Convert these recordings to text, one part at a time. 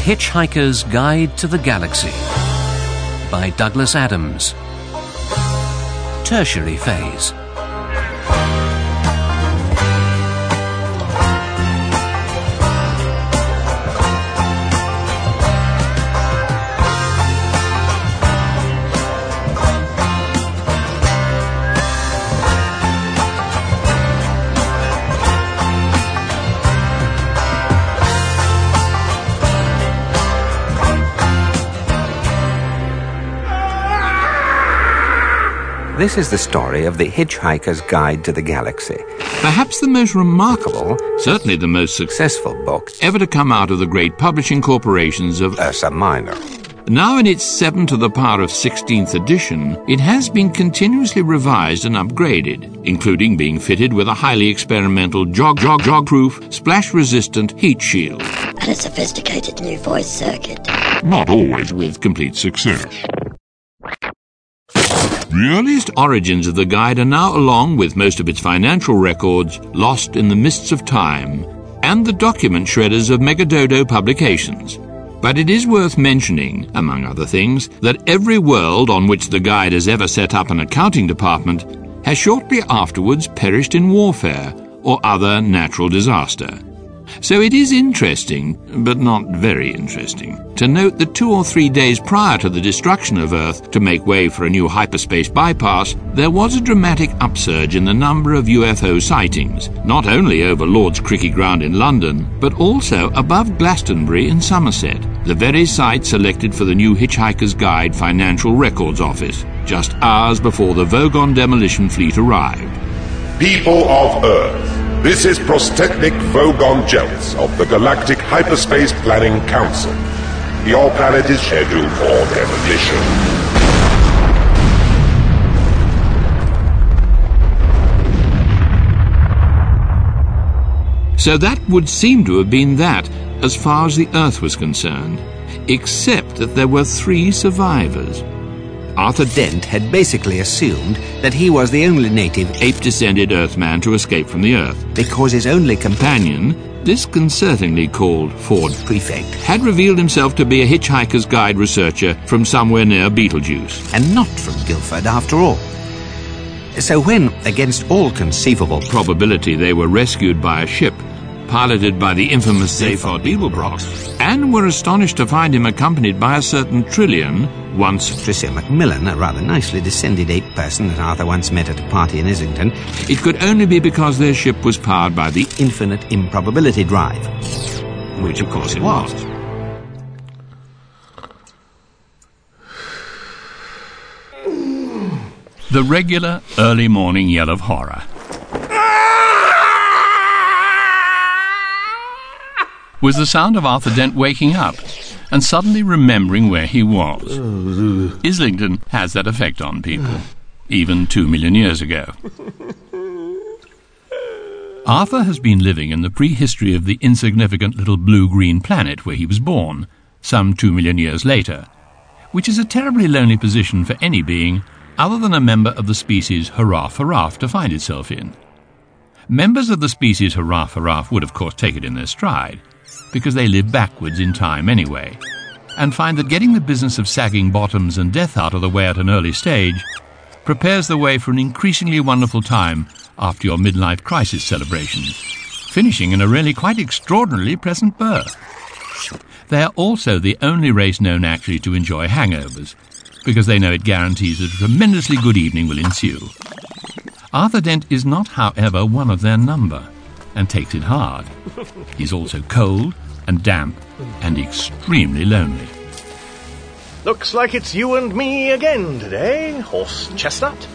Hitchhiker's Guide to the Galaxy by Douglas Adams. Tertiary phase. This is the story of the Hitchhiker's Guide to the Galaxy. Perhaps the most remarkable, certainly the most Successful book ever to come out of the great publishing corporations of Ursa Minor. Now in its 7 to the power of 16th edition, it has been continuously revised and upgraded, including being fitted with a highly experimental jog-proof, splash-resistant heat shield. And a sophisticated new voice circuit. Not always with complete success. The earliest origins of the guide are now, along with most of its financial records, lost in the mists of time and the document shredders of Megadodo Publications. But it is worth mentioning, among other things, that every world on which the guide has ever set up an accounting department has shortly afterwards perished in warfare or other natural disaster. So it is interesting, but not very interesting, to note that 2 or 3 days prior to the destruction of Earth to make way for a new hyperspace bypass, there was a dramatic upsurge in the number of UFO sightings, not only over Lord's Cricket Ground in London, but also above Glastonbury in Somerset, the very site selected for the new Hitchhiker's Guide Financial Records Office, just hours before the Vogon demolition fleet arrived. People of Earth, this is Prostetnik Vogon Jeltz of the Galactic Hyperspace Planning Council. Your planet is scheduled for demolition. So that would seem to have been that, as far as the Earth was concerned, except that there were 3 survivors. Arthur Dent had basically assumed that he was the only native Ape-descended Earthman to escape from the Earth. because his only companion, Companion, disconcertingly called Ford prefect, had revealed himself to be a Hitchhiker's Guide researcher from somewhere near Beetlejuice. and not from Guildford after all. So when, against all conceivable Probability they were rescued by a ship piloted by the infamous Zaphod Beeblebrox, and were astonished to find him accompanied by a certain Trillian, once Tricia Macmillan, a rather nicely descended ape person that Arthur once met at a party in Islington, it could only be because their ship was powered by the infinite improbability drive. which of course it was. The regular early morning yell of horror. Was the sound of Arthur Dent waking up and suddenly remembering where he was. Islington has that effect on people, even 2 million years ago. Arthur has been living in the prehistory of the insignificant little blue-green planet where he was born, some 2 million years later, which is a terribly lonely position for any being other than a member of the species Hurrah-Farrah to find itself in. Members of the species Hurrah-Farrah would of course take it in their stride, because they live backwards in time anyway, and find that getting the business of sagging bottoms and death out of the way at an early stage prepares the way for an increasingly wonderful time after your midlife crisis celebrations, finishing in a really quite extraordinarily pleasant birth. They are also the only race known actually to enjoy hangovers, because they know it guarantees that a tremendously good evening will ensue. Arthur Dent is not, however, one of their number, and takes it hard. He's also cold and damp and extremely lonely. Looks like it's you and me again today, Horse Chestnut.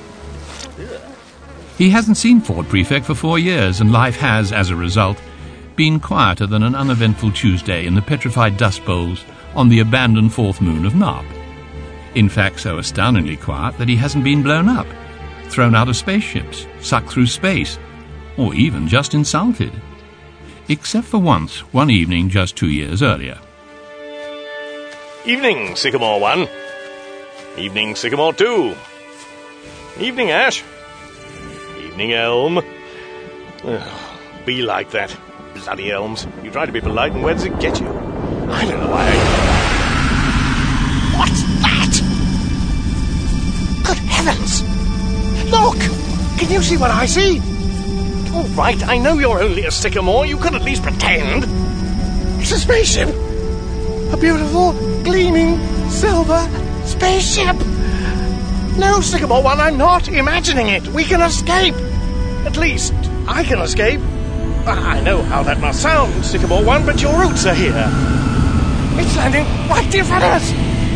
He hasn't seen Ford Prefect for 4 years, and life has, as a result, been quieter than an uneventful Tuesday in the petrified dust bowls on the abandoned fourth moon of Narp. In fact, so astoundingly quiet that he hasn't been blown up, thrown out of spaceships, sucked through space, or even just insulted. Except for once, one evening just 2 years earlier. Evening, Sycamore 1. Evening, Sycamore 2. Evening, Ash. Evening, Elm. Ugh, be like that. Bloody elms. You try to be polite and where does it get you? I don't know why What's that? Good heavens! Look! Can you see what I see? All right, I know you're only a sycamore. You could at least pretend. It's a spaceship. A beautiful, gleaming, silver spaceship. No, Sycamore One, I'm not imagining it. We can escape. At least, I can escape. I know how that must sound, Sycamore One, but your roots are here. It's landing right in front of us.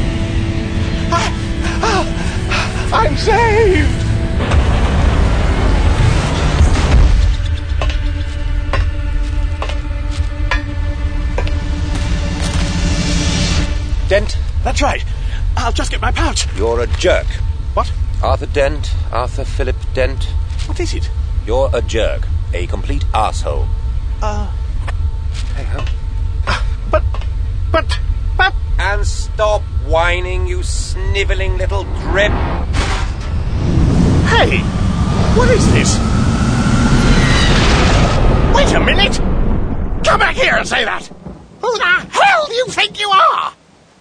I'm saved. Dent? That's right. I'll just get my pouch. You're a jerk. What? Arthur Dent, Arthur Philip Dent. What is it? You're a jerk. A complete arsehole. Hey, ho. But... And stop whining, you snivelling little drip. Hey! What is this? Wait a minute! Come back here and say that! Who the hell do you think you are?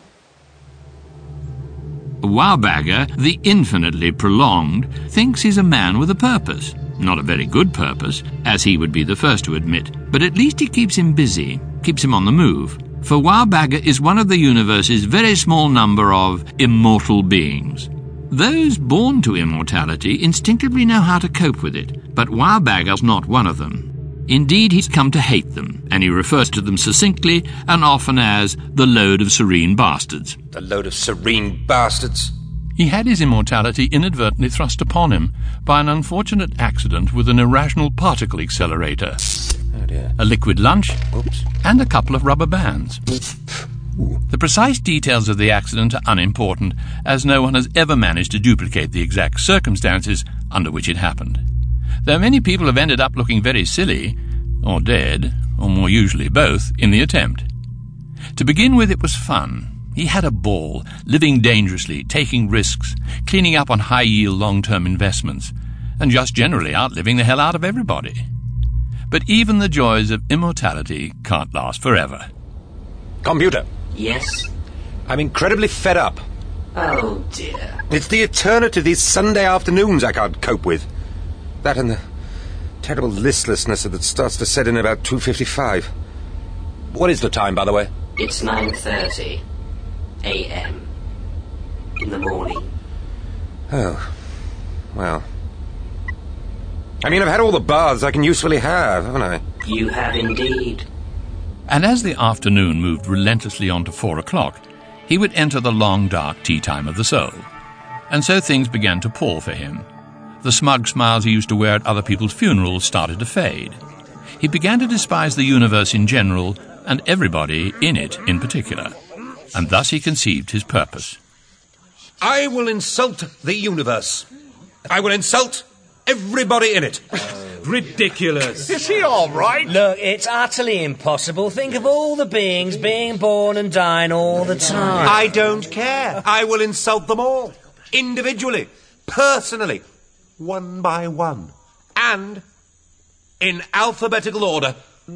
Wowbagger, the infinitely prolonged, thinks he's a man with a purpose. Not a very good purpose, as he would be the first to admit, but at least it keeps him busy, keeps him on the move. For Wowbagger is one of the universe's very small number of immortal beings. Those born to immortality instinctively know how to cope with it, but Wowbagger's not one of them. Indeed, he's come to hate them, and he refers to them succinctly and often as the load of serene bastards. The load of serene bastards. He had his immortality inadvertently thrust upon him by an unfortunate accident with an irrational particle accelerator, Oh dear. a liquid lunch, Oops. and a couple of rubber bands. The precise details of the accident are unimportant, as no one has ever managed to duplicate the exact circumstances under which it happened. Though many people have ended up looking very silly, or dead, or more usually both, in the attempt. To begin with, it was fun. He had a ball, living dangerously, taking risks, cleaning up on high-yield long-term investments, and just generally outliving the hell out of everybody. But even the joys of immortality can't last forever. Computer, Yes? I'm incredibly fed up. Oh, dear. It's the eternity of these Sunday afternoons I can't cope with. That and the terrible listlessness that starts to set in about 2:55. What is the time, by the way? It's 9:30 a.m. in the morning. Oh, well. I mean, I've had all the baths I can usefully have, haven't I? You have indeed. And as the afternoon moved relentlessly on to 4 o'clock, he would enter the long, dark tea time of the soul. And so things began to pall for him. The smug smiles he used to wear at other people's funerals started to fade. He began to despise the universe in general, and everybody in it in particular. And thus he conceived his purpose. I will insult the universe. I will insult everybody in it. Ridiculous. Is he all right? Look, it's utterly impossible. Think of all the beings being born and dying all the time. I don't care. I will insult them all. Individually. Personally. One by one. And in alphabetical order.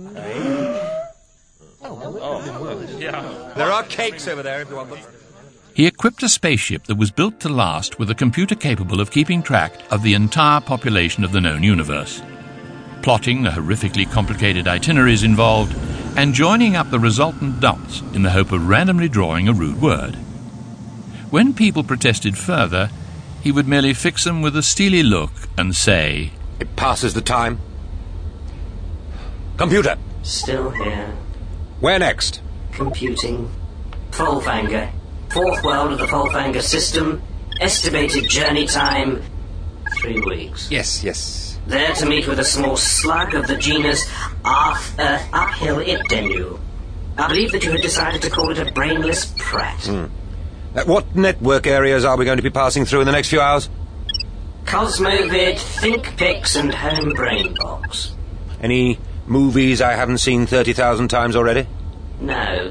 There are cakes over there if you want them. He equipped a spaceship that was built to last with a computer capable of keeping track of the entire population of the known universe, plotting the horrifically complicated itineraries involved, and joining up the resultant dots in the hope of randomly drawing a rude word. When people protested further, he would merely fix them with a steely look and say, It passes the time. Computer, Still here. where next? Computing. Folfanger. Fourth world of the Folfanger system. Estimated journey time 3 weeks. Yes. There to meet with a small slug of the genus Earth Uphill Itdenu. I believe that you had decided to call it a brainless prat. What network areas are we going to be passing through in the next few hours? Cosmovid, ThinkPix, and Home Brainbox. Any movies I haven't seen 30,000 times already? No.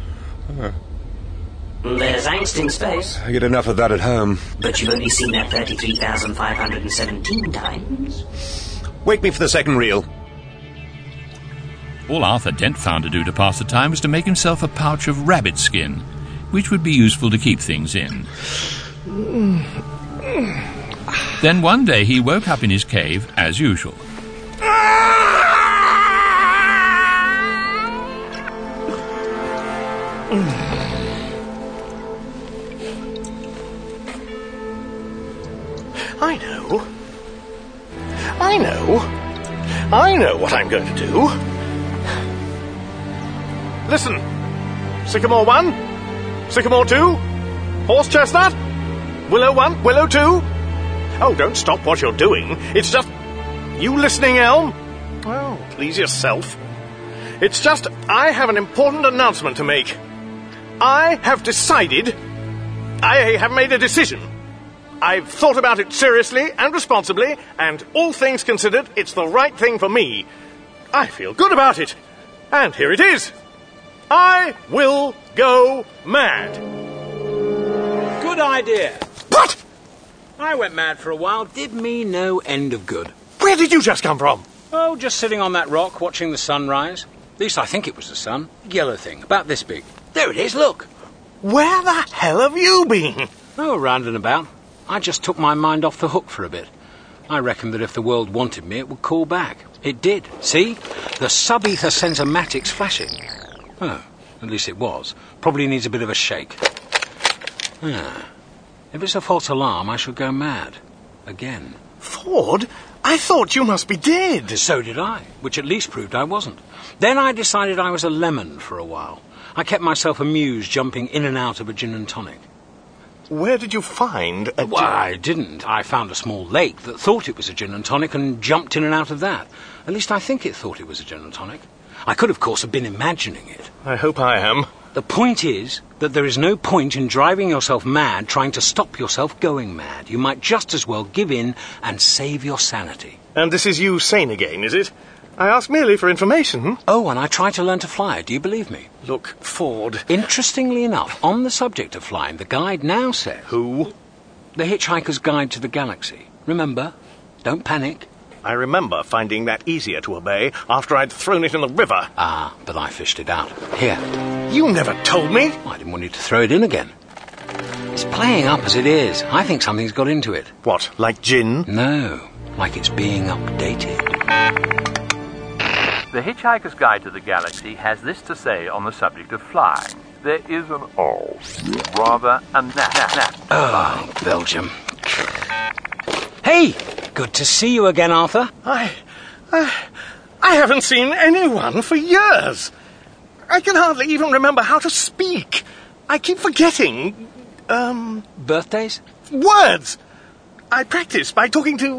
There's Angst in Space. I get enough of that at home. But you've only seen that 33,517 times. Wake me for the second reel. All Arthur Dent found to do to pass the time was to make himself a pouch of rabbit skin, which would be useful to keep things in. Then one day he woke up in his cave as usual. I know what I'm going to do. Listen. Sycamore 1, Sycamore 2, Horse Chestnut, Willow 1, Willow 2. Oh, don't stop what you're doing. It's just... You listening, Elm? Oh, please yourself. It's just I have an important announcement to make. I have decided... I have made a decision. I've thought about it seriously and responsibly, and all things considered, it's the right thing for me. I feel good about it. And here it is. I will go mad. Good idea. What? I went mad for a while. Did me no end of good. Where did you just come from? Oh, just sitting on that rock watching the sun rise. At least I think it was the sun. Yellow thing, about this big. There it is, look. Where the hell have you been? Oh, round and about. I just took my mind off the hook for a bit. I reckoned that if the world wanted me, it would call back. It did. See? The sub-ether sensormatic's flashing. Oh, at least it was. Probably needs a bit of a shake. If it's a false alarm, I shall go mad. Again. Ford, I thought you must be dead. So did I, which at least proved I wasn't. Then I decided I was a lemon for a while. I kept myself amused jumping in and out of a gin and tonic. Where did you find a Well, I didn't. I found a small lake that thought it was a gin and tonic and jumped in and out of that. At least I think it thought it was a gin and tonic. I could, of course, have been imagining it. I hope I am. The point is that there is no point in driving yourself mad trying to stop yourself going mad. You might just as well give in and save your sanity. And this is you sane again, is it? I asked merely for information. Oh, and I tried to learn to fly. Do you believe me? Look, Ford... Interestingly enough, on the subject of flying, the guide now says... Who? The Hitchhiker's Guide to the Galaxy. Remember? Don't panic. I remember finding that easier to obey after I'd thrown it in the river. Ah, but I fished it out. Here. You never told me. I didn't want you to throw it in again. It's playing up as it is. I think something's got into it. What, like gin? No, like it's being updated. The Hitchhiker's Guide to the Galaxy has this to say on the subject of flying. There is an rather Oh, Belgium. Hey! Good to see you again, Arthur. I haven't seen anyone for years. I can hardly even remember how to speak. I keep forgetting... Birthdays? Words! I practice by talking to...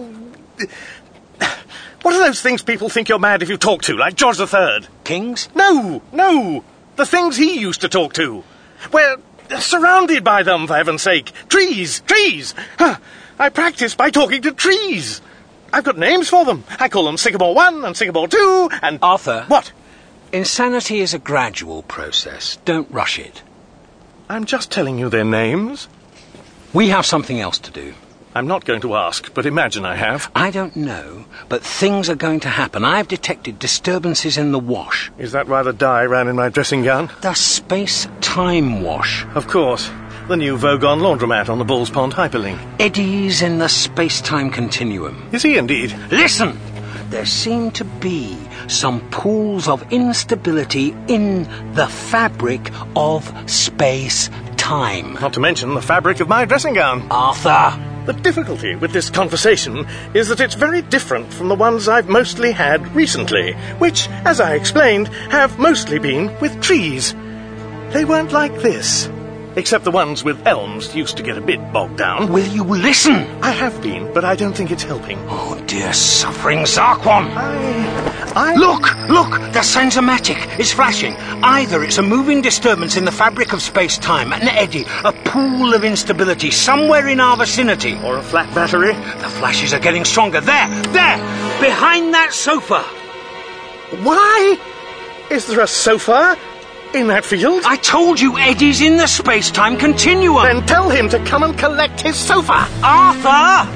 What are those things people think you're mad if you talk to, like George III? Kings? No! The things he used to talk to. We're surrounded by them, for heaven's sake. Trees! I practice by talking to trees. I've got names for them. I call them Sycamore 1 and Sycamore 2 and... Arthur. What? Insanity is a gradual process. Don't rush it. I'm just telling you their names. We have something else to do. I'm not going to ask, but imagine I have. I don't know, but things are going to happen. I've detected disturbances in the wash. Is that why the dye ran in my dressing gown? The space-time wash. Of course. The new Vogon laundromat on the Bulls Pond hyperlink. Eddies in the space-time continuum. Is he indeed? Listen! There seem to be some pools of instability in the fabric of space-time. Not to mention the fabric of my dressing gown. Arthur! The difficulty with this conversation is that it's very different from the ones I've mostly had recently, which, as I explained, have mostly been with trees. They weren't like this. Except the ones with elms used to get a bit bogged down. Will you listen? I have been, but I don't think it's helping. Oh, dear suffering Zarquon! Look! The sensormatic is flashing. Either it's a moving disturbance in the fabric of space-time, an eddy, a pool of instability somewhere in our vicinity. Or a flat battery. The flashes are getting stronger. There! Behind that sofa! Why? Is there a sofa in that field? I told you eddies in the space-time continuum. Then tell him to come and collect his sofa. Arthur!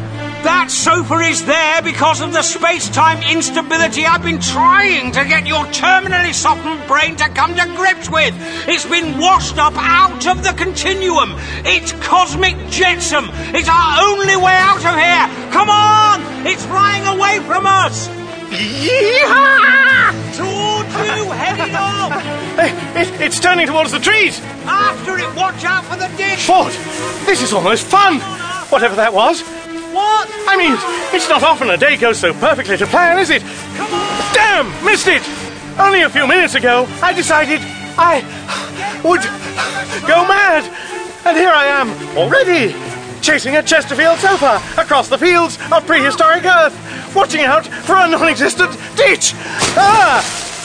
That sofa is there because of the space-time instability I've been trying to get your terminally softened brain to come to grips with. It's been washed up out of the continuum. It's cosmic jetsam. It's our only way out of here. Come on! It's flying away from us. Yeehaw! Towards you, heading off. It's turning towards the trees. After it, watch out for the dish. Ford, this is almost fun. Whatever that was. What? I mean, it's not often a day goes so perfectly to plan, is it? Come on! Damn, missed it! Only a few minutes ago, I decided I would go mad. And here I am, already, chasing a Chesterfield sofa across the fields of prehistoric Earth, watching out for a non-existent ditch. Ah!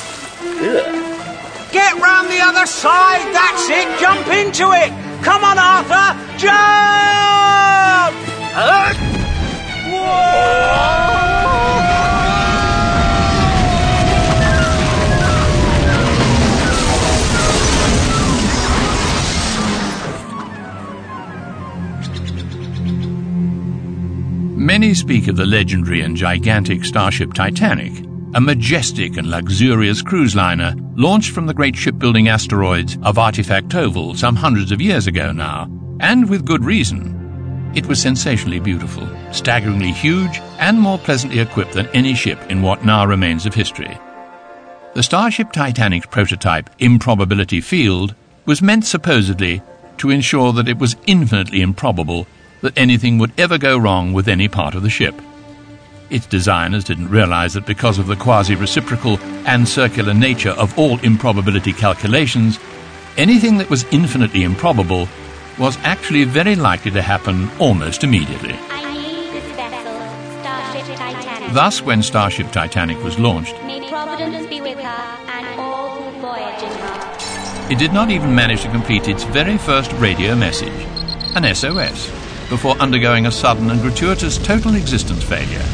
Get round the other side, that's it, jump into it! Come on, Arthur, jump! Many speak of the legendary and gigantic starship Titanic, a majestic and luxurious cruise liner launched from the great shipbuilding asteroids of Artifact Toval some hundreds of years ago now, and with good reason. It was sensationally beautiful, staggeringly huge, and more pleasantly equipped than any ship in what now remains of history. The Starship Titanic's prototype improbability field was meant supposedly to ensure that it was infinitely improbable that anything would ever go wrong with any part of the ship. Its designers didn't realize that because of the quasi-reciprocal and circular nature of all improbability calculations, anything that was infinitely improbable was actually very likely to happen almost immediately. I need this vessel, Starship Titanic. Thus, when Starship Titanic was launched, May Providence be with her and all who voyage in her. it did not even manage to complete its very first radio message, an SOS, before undergoing a sudden and gratuitous total existence failure.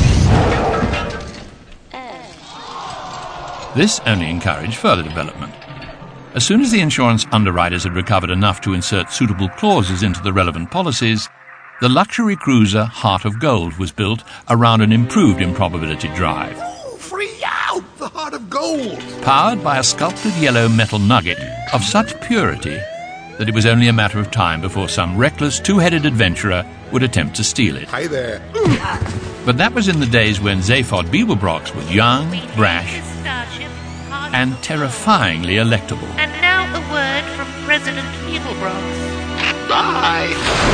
This only encouraged further development. As soon as the insurance underwriters had recovered enough to insert suitable clauses into the relevant policies, the luxury cruiser Heart of Gold was built around an improved improbability drive. Oh, free out! The Heart of Gold! Powered by a sculpted yellow metal nugget of such purity that it was only a matter of time before some reckless two-headed adventurer would attempt to steal it. Hi there. But that was in the days when Zaphod Beeblebrox was young, brash, and terrifyingly electable. And now a word from President Beeblebrox. Bye!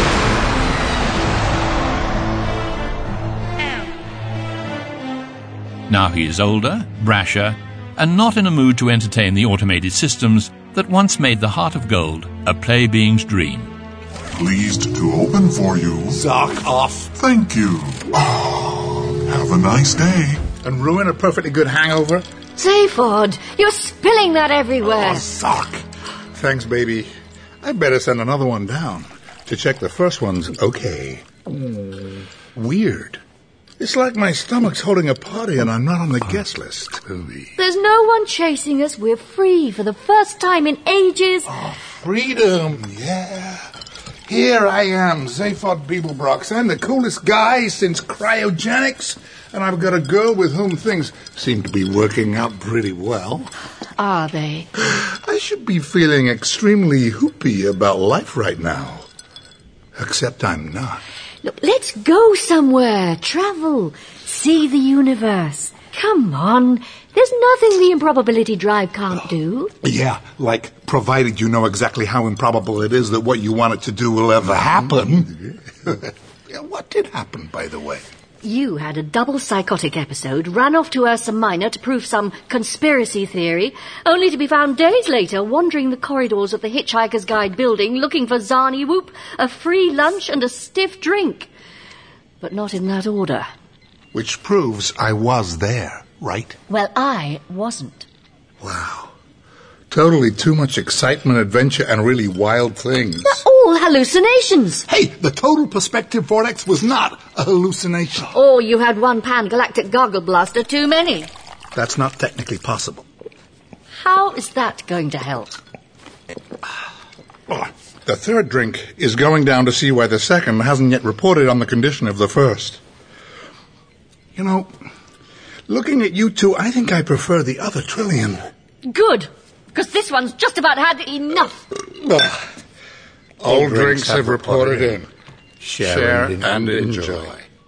Now he is older, brasher, and not in a mood to entertain the automated systems that once made the Heart of Gold a play being's dream. Pleased to open for you. Zark off. Thank you. Oh, have a nice day. And ruin a perfectly good hangover? Zaphod, you're spilling that everywhere. Oh, Zark. Thanks, baby. I better send another one down to check the first one's okay. Weird. It's like my stomach's holding a party and I'm not on the guest list. There's no one chasing us. We're free for the first time in ages. Oh, freedom, yeah. Here I am, Zaphod Beeblebrox. I'm the coolest guy since cryogenics. And I've got a girl with whom things seem to be working out pretty well. Are they? I should be feeling extremely hoopy about life right now. Except I'm not. Look, let's go somewhere. Travel. See the universe. Come on. There's nothing the improbability drive can't do. Yeah, like provided you know exactly how improbable it is that what you want it to do will ever happen. Yeah, what did happen, by the way? You had a double psychotic episode, ran off to Ursa Minor to prove some conspiracy theory, only to be found days later wandering the corridors of the Hitchhiker's Guide building looking for Zarny Whoop, a free lunch and a stiff drink. But not in that order. Which proves I was there, right? Well, I wasn't. Wow. Totally too much excitement, adventure, and really wild things. They're all hallucinations. Hey, the total perspective vortex was not a hallucination. Or you had one pan-galactic gargle blaster too many. That's not technically possible. How is that going to help? Oh, the third drink is going down to see why the second hasn't yet reported on the condition of the first. You know, looking at you two, I think I prefer the other Trillian. Good, because this one's just about had enough. All drinks have reported in. Share and enjoy.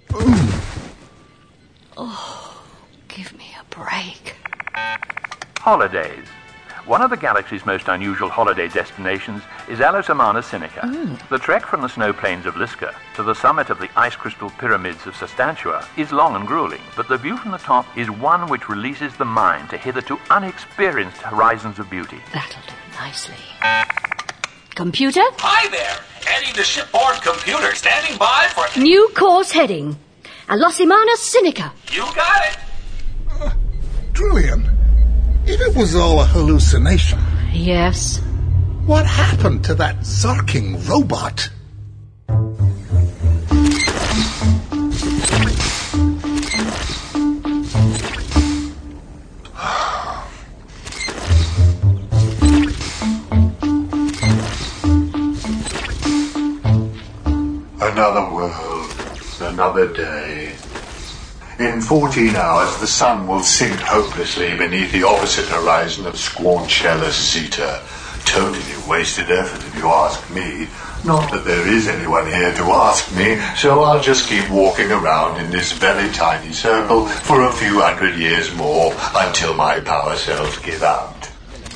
Oh, give me a break. Holidays. One of the galaxy's most unusual holiday destinations is Allosamana Sinica. The trek from the snow plains of Liska to the summit of the ice crystal pyramids of Sastantua is long and grueling, but the view from the top is one which releases the mind to hitherto unexperienced horizons of beauty. That'll do nicely. Computer? Hi there! Heading to shipboard computer, standing by for... New course heading. Allosamana Sinica. You got it! Trillian, if it was all a hallucination... Yes? What happened to that Zarking robot? Another world, another day. In 14 hours, the sun will sink hopelessly beneath the opposite horizon of Squanchellus Zeta. Totally wasted effort, if you ask me. Not that there is anyone here to ask me, so I'll just keep walking around in this very tiny circle for a few hundred years more until my power cells give out.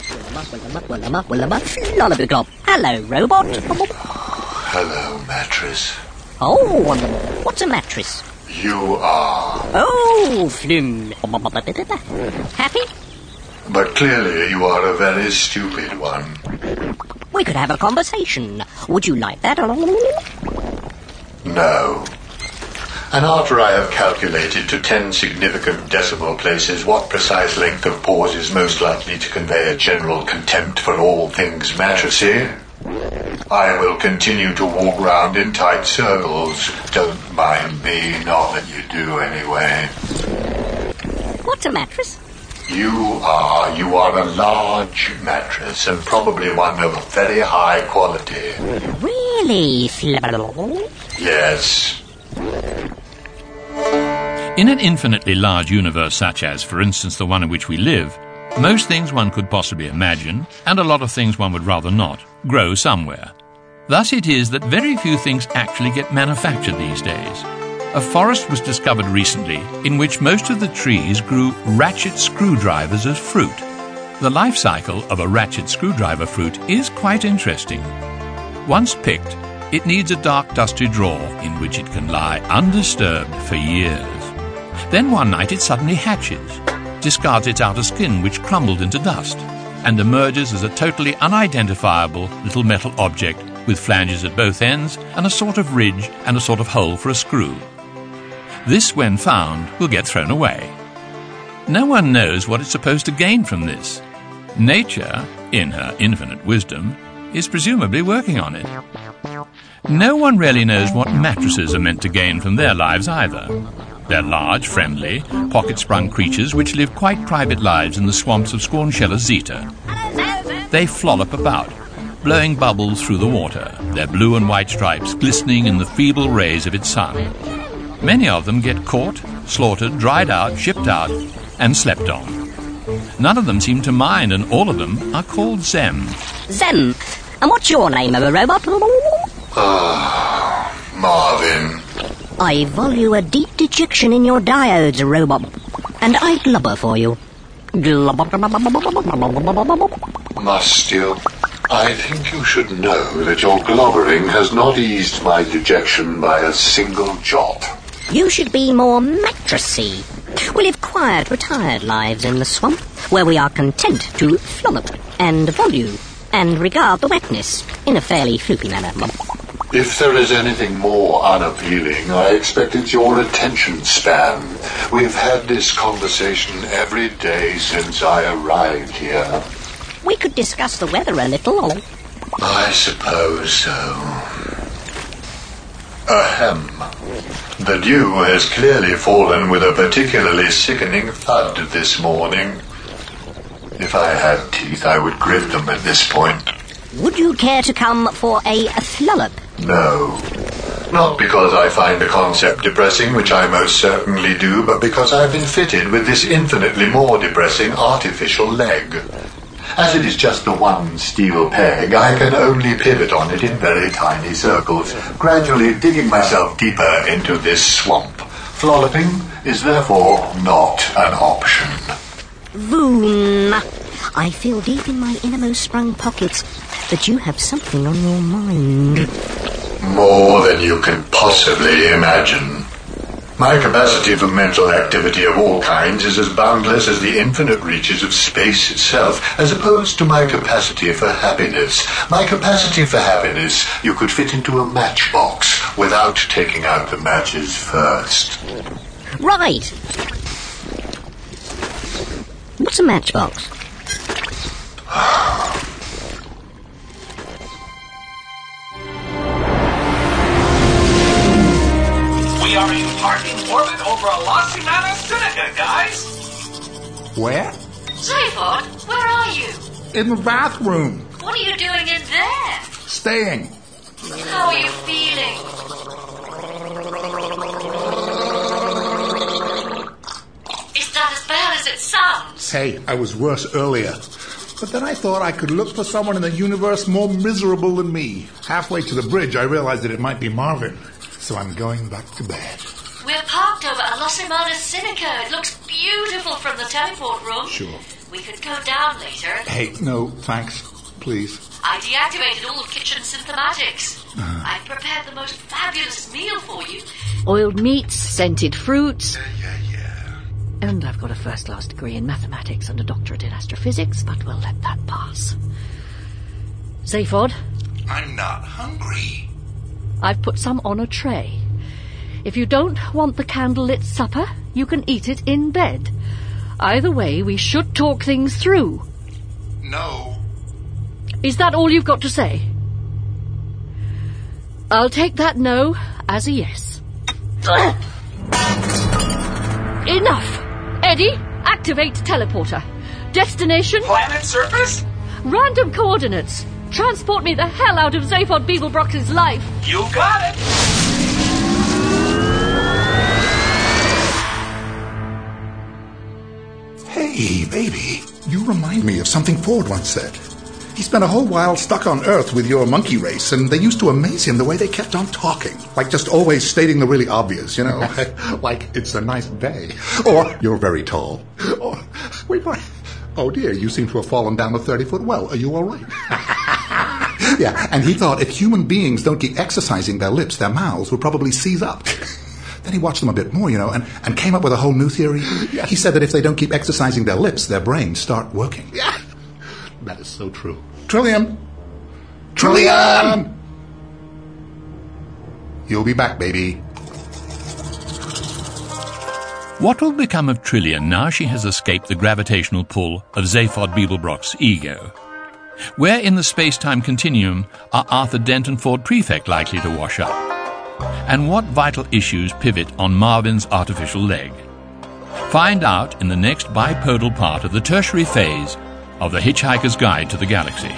Hello, robot. Hello, mattress. Oh, what's a mattress? You are. Oh, Flim. Happy? But clearly you are a very stupid one. We could have a conversation. Would you like that? No. And after I have calculated to 10 significant decimal places what precise length of pause is most likely to convey a general contempt for all things mattressy, I will continue to walk round in tight circles. Don't mind me, not that you do anyway. What's a mattress? You are a large mattress, and probably one of very high quality. Really? Yes. In an infinitely large universe such as, for instance, the one in which we live, most things one could possibly imagine, and a lot of things one would rather not, grow somewhere. Thus it is that very few things actually get manufactured these days. A forest was discovered recently in which most of the trees grew ratchet screwdrivers as fruit. The life cycle of a ratchet screwdriver fruit is quite interesting. Once picked, it needs a dark, dusty drawer in which it can lie undisturbed for years. Then one night it suddenly hatches, discards its outer skin, which crumbled into dust, and emerges as a totally unidentifiable little metal object with flanges at both ends and a sort of ridge and a sort of hole for a screw. This, when found, will get thrown away. No one knows what it's supposed to gain from this. Nature, in her infinite wisdom, is presumably working on it. No one really knows what mattresses are meant to gain from their lives either. They're large, friendly, pocket-sprung creatures which live quite private lives in the swamps of Squanchellus Zeta. They flollop about, blowing bubbles through the water, their blue and white stripes glistening in the feeble rays of its sun. Many of them get caught, slaughtered, dried out, shipped out, and slept on. None of them seem to mind, and all of them are called Zem. Zem? And what's your name of a robot? Marvin. I value a deep dejection in your diodes, robot. And I glubber for you. Must you? I think you should know that your globbering has not eased my dejection by a single jot. You should be more mattressy. We live quiet, retired lives in the swamp, where we are content to flollop and volue and regard the wetness in a fairly floopy manner. If there is anything more unappealing, I expect it's your attention span. We've had this conversation every day since I arrived here. We could discuss the weather a little. I suppose so. Ahem. The dew has clearly fallen with a particularly sickening thud this morning. If I had teeth, I would grit them at this point. Would you care to come for a flollop? No. Not because I find the concept depressing, which I most certainly do, but because I've been fitted with this infinitely more depressing artificial leg. As it is just the one steel peg, I can only pivot on it in very tiny circles, gradually digging myself deeper into this swamp. Flolloping is therefore not an option. Voon! I feel deep in my innermost sprung pockets that you have something on your mind. More than you can possibly imagine. My capacity for mental activity of all kinds is as boundless as the infinite reaches of space itself, as opposed to my capacity for happiness. My capacity for happiness you could fit into a matchbox without taking out the matches first. Right. What's a matchbox? We are in parking orbit over Alosimana Sinica, guys! Where? Zaphod, where are you? In the bathroom. What are you doing in there? Staying. How are you feeling? Is that as bad as it sounds? Hey, I was worse earlier. But then I thought I could look for someone in the universe more miserable than me. Halfway to the bridge, I realized that it might be Marvin. So I'm going back to bed. We're parked over Alosimana Sinica. It looks beautiful from the teleport room. Sure. We could go down later. Hey, no, thanks. Please. I deactivated all kitchen synthematics. I've prepared the most fabulous meal for you. Oiled meats, scented fruits. And I've got a first-class degree in mathematics and a doctorate in astrophysics, but we'll let that pass. Zaphod? I'm not hungry. I've put some on a tray. If you don't want the candlelit supper, you can eat it in bed. Either way, we should talk things through. No. Is that all you've got to say? I'll take that no as a yes. Enough! Eddie, activate teleporter. Destination? Planet surface? Random coordinates. Transport me the hell out of Zaphod Beeblebrox's life. You got it! Hey, baby, you remind me of something Ford once said. He spent a whole while stuck on Earth with your monkey race, and they used to amaze him the way they kept on talking. Like just always stating the really obvious, you know? Like, it's a nice day. Or, you're very tall. Or, wait, what? Oh dear, you seem to have fallen down a 30-foot well. Are you all right? Yeah, and he thought if human beings don't keep exercising their lips, their mouths will probably seize up. Then he watched them a bit more, you know, and came up with a whole new theory. Yeah. He said that if they don't keep exercising their lips, their brains start working. Yeah. That is so true. Trillium! Trillium! You'll be back, baby. What will become of Trillian now she has escaped the gravitational pull of Zaphod Beeblebrox's ego? Where in the space-time continuum are Arthur Dent and Ford Prefect likely to wash up? And what vital issues pivot on Marvin's artificial leg? Find out in the next bipodal part of the tertiary phase of The Hitchhiker's Guide to the Galaxy.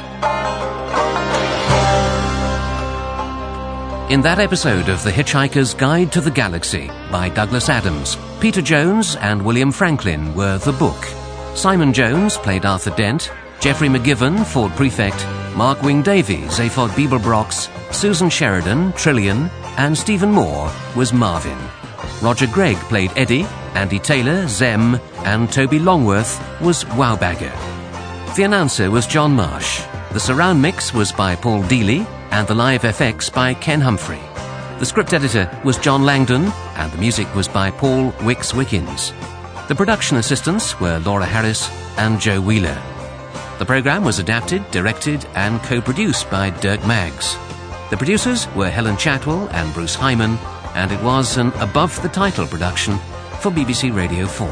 In that episode of The Hitchhiker's Guide to the Galaxy by Douglas Adams, Peter Jones and William Franklin were the book. Simon Jones played Arthur Dent, Geoffrey McGivern, Ford Prefect, Mark Wing-Davey, Zaphod Beeblebrox, Susan Sheridan, Trillian, and Stephen Moore was Marvin. Roger Gregg played Eddie, Andy Taylor, Zem, and Toby Longworth was Wowbagger. The announcer was John Marsh. The surround mix was by Paul Dealey, and the live FX by Ken Humphrey. The script editor was John Langdon, and the music was by Paul Wicks-Wickens. The production assistants were Laura Harris and Joe Wheeler. The programme was adapted, directed, and co-produced by Dirk Maggs. The producers were Helen Chatwell and Bruce Hyman, and it was an above-the-title production for BBC Radio 4.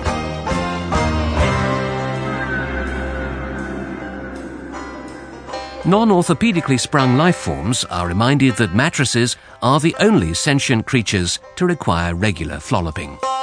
Non-orthopedically sprung life forms are reminded that mattresses are the only sentient creatures to require regular flolloping.